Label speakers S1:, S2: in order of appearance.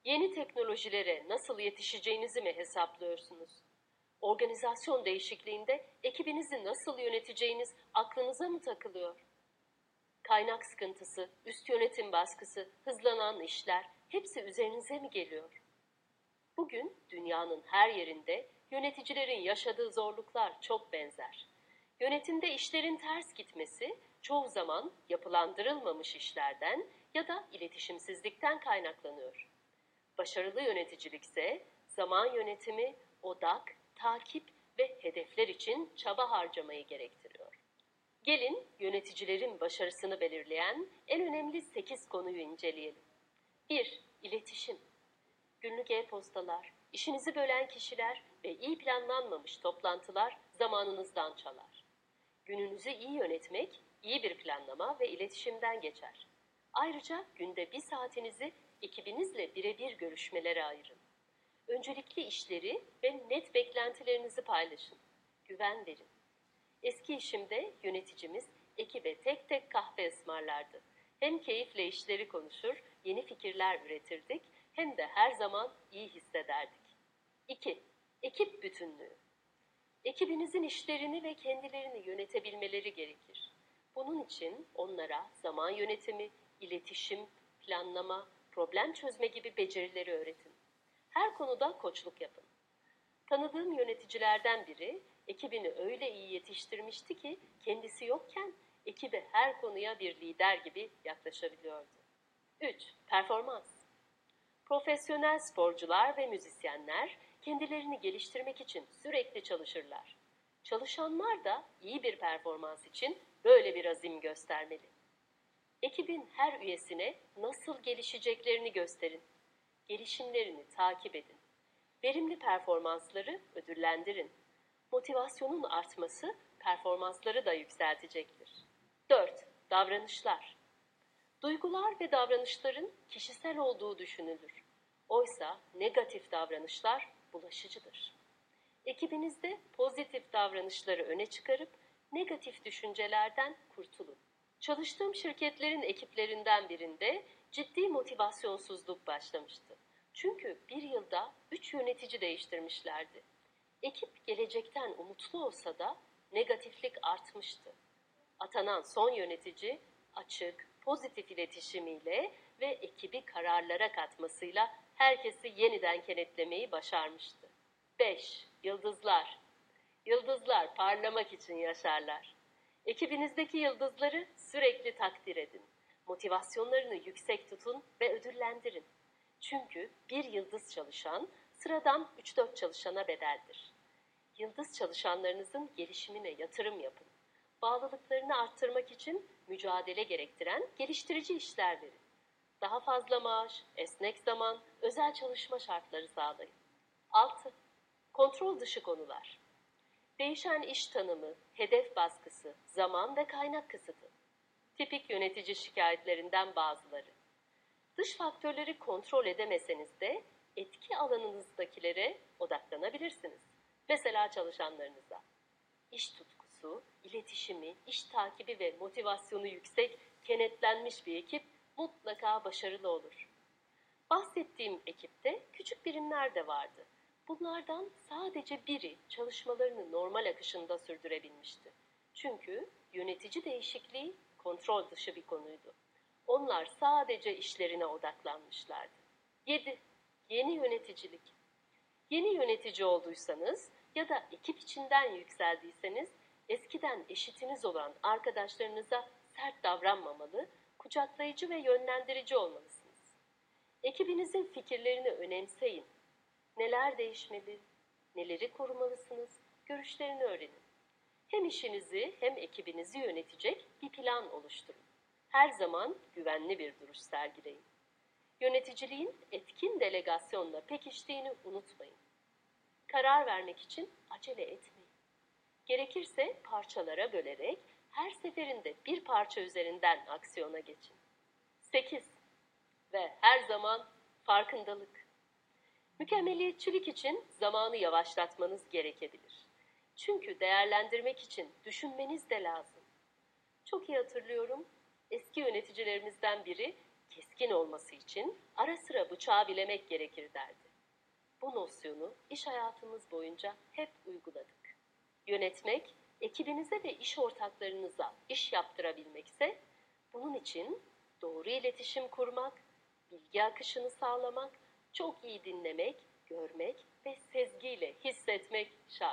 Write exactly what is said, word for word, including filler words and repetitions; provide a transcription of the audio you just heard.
S1: Yeni teknolojilere nasıl yetişeceğinizi mi hesaplıyorsunuz? Organizasyon değişikliğinde ekibinizi nasıl yöneteceğiniz aklınıza mı takılıyor? Kaynak sıkıntısı, üst yönetim baskısı, hızlanan işler hepsi üzerinize mi geliyor? Bugün dünyanın her yerinde yöneticilerin yaşadığı zorluklar çok benzer. Yönetimde işlerin ters gitmesi çoğu zaman yapılandırılmamış işlerden ya da iletişimsizlikten kaynaklanıyor. Başarılı yöneticilik ise zaman yönetimi, odak, takip ve hedefler için çaba harcamayı gerektiriyor. Gelin yöneticilerin başarısını belirleyen en önemli sekiz konuyu inceleyelim. bir. İletişim. Günlük e-postalar, işinizi bölen kişiler ve iyi planlanmamış toplantılar zamanınızdan çalar. Gününüzü iyi yönetmek, iyi bir planlama ve iletişimden geçer. Ayrıca günde bir saatinizi ekibinizle birebir görüşmelere ayırın. Öncelikli işleri ve net beklentilerinizi paylaşın. Güven verin. Eski işimde yöneticimiz ekibe tek tek kahve ısmarlardı. Hem keyifle işleri konuşur, yeni fikirler üretirdik hem de her zaman iyi hissederdik. iki. Ekip bütünlüğü. Ekibinizin işlerini ve kendilerini yönetebilmeleri gerekir. Bunun için onlara zaman yönetimi, iletişim, planlama, problem çözme gibi becerileri öğretin. Her konuda koçluk yapın. Tanıdığım yöneticilerden biri ekibini öyle iyi yetiştirmişti ki kendisi yokken ekibe her konuya bir lider gibi yaklaşabiliyordu. üç. Performans. Profesyonel sporcular ve müzisyenler kendilerini geliştirmek için sürekli çalışırlar. Çalışanlar da iyi bir performans için böyle bir azim göstermeli. Ekibin her üyesine nasıl gelişeceklerini gösterin. Gelişimlerini takip edin. Verimli performansları ödüllendirin. Motivasyonun artması performansları da yükseltecektir. dört. Davranışlar. Duygular ve davranışların kişisel olduğu düşünülür. Oysa negatif davranışlar bulaşıcıdır. Ekibinizde pozitif davranışları öne çıkarıp negatif düşüncelerden kurtulun. Çalıştığım şirketlerin ekiplerinden birinde ciddi motivasyonsuzluk başlamıştı. Çünkü bir yılda üç yönetici değiştirmişlerdi. Ekip gelecekten umutlu olsa da negatiflik artmıştı. Atanan son yönetici açık, pozitif iletişimiyle ve ekibi kararlara katmasıyla herkesi yeniden kenetlemeyi başarmıştı. beş. Yıldızlar. Yıldızlar parlamak için yaşarlar. Ekibinizdeki yıldızları sürekli takdir edin. Motivasyonlarını yüksek tutun ve ödüllendirin. Çünkü bir yıldız çalışan sıradan üç dört çalışana bedeldir. Yıldız çalışanlarınızın gelişimine yatırım yapın. Bağlılıklarını arttırmak için mücadele gerektiren geliştirici işler verin. Daha fazla maaş, esnek zaman, özel çalışma şartları sağlayın. altı. Kontrol dışı konular. Değişen iş tanımı, hedef baskısı, zaman ve kaynak kısıtı. Tipik yönetici şikayetlerinden bazıları. Dış faktörleri kontrol edemeseniz de etki alanınızdakilere odaklanabilirsiniz. Mesela çalışanlarınıza. İş tutkusu, iletişimi, iş takibi ve motivasyonu yüksek, kenetlenmiş bir ekip mutlaka başarılı olur. Bahsettiğim ekipte küçük birimler de vardı. Bunlardan sadece biri çalışmalarını normal akışında sürdürebilmişti. Çünkü yönetici değişikliği kontrol dışı bir konuydu. Onlar sadece işlerine odaklanmışlardı. yedi. Yeni yöneticilik. Yeni yönetici olduysanız ya da ekip içinden yükseldiyseniz eskiden eşitiniz olan arkadaşlarınıza sert davranmamalı, kucaklayıcı ve yönlendirici olmalısınız. Ekibinizin fikirlerini önemseyin. Neler değişmeli, neleri korumalısınız, görüşlerini öğrenin. Hem işinizi hem ekibinizi yönetecek bir plan oluşturun. Her zaman güvenli bir duruş sergileyin. Yöneticiliğin etkin delegasyonla pekiştiğini unutmayın. Karar vermek için acele etmeyin. Gerekirse parçalara bölerek her seferinde bir parça üzerinden aksiyona geçin. sekiz. Ve her zaman farkındalık. Mükemmeliyetçilik için zamanı yavaşlatmanız gerekebilir. Çünkü değerlendirmek için düşünmeniz de lazım. Çok iyi hatırlıyorum, eski yöneticilerimizden biri keskin olması için ara sıra bıçağı bilemek gerekir derdi. Bu nosyonu iş hayatımız boyunca hep uyguladık. Yönetmek, ekibinize ve iş ortaklarınıza iş yaptırabilmekse, bunun için doğru iletişim kurmak, bilgi akışını sağlamak, çok iyi dinlemek, görmek ve sezgiyle hissetmek şart.